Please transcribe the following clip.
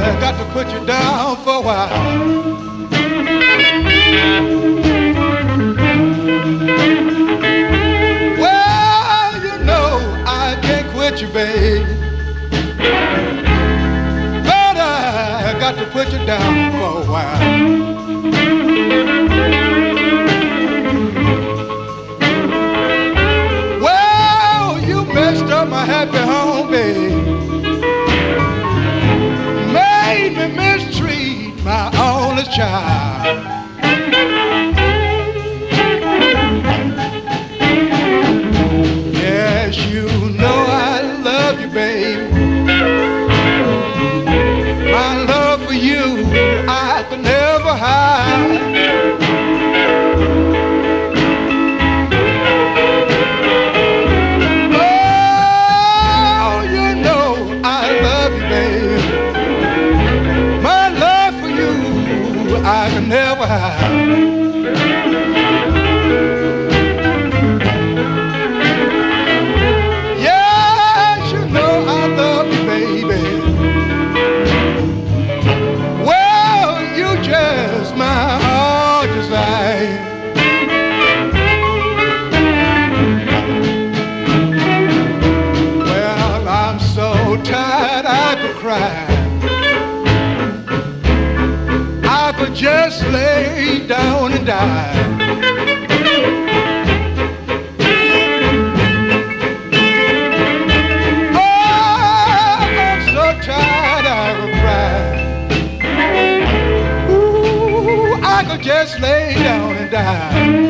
got to put you down for a while. Well, you know I can't quit you, babe, but I got to put you down for a while. Messed up my happy home, babe. Made me mistreat my only child. Yes, you know I love you, babe. My love for you I could never hide. I can never hide. Yes, you know I love you, baby. Well, you just my heart desire. Well, I'm so tired I could cry. I could just lay down and die. Oh, I'm so tired I could cry. Ooh, I could just lay down and die.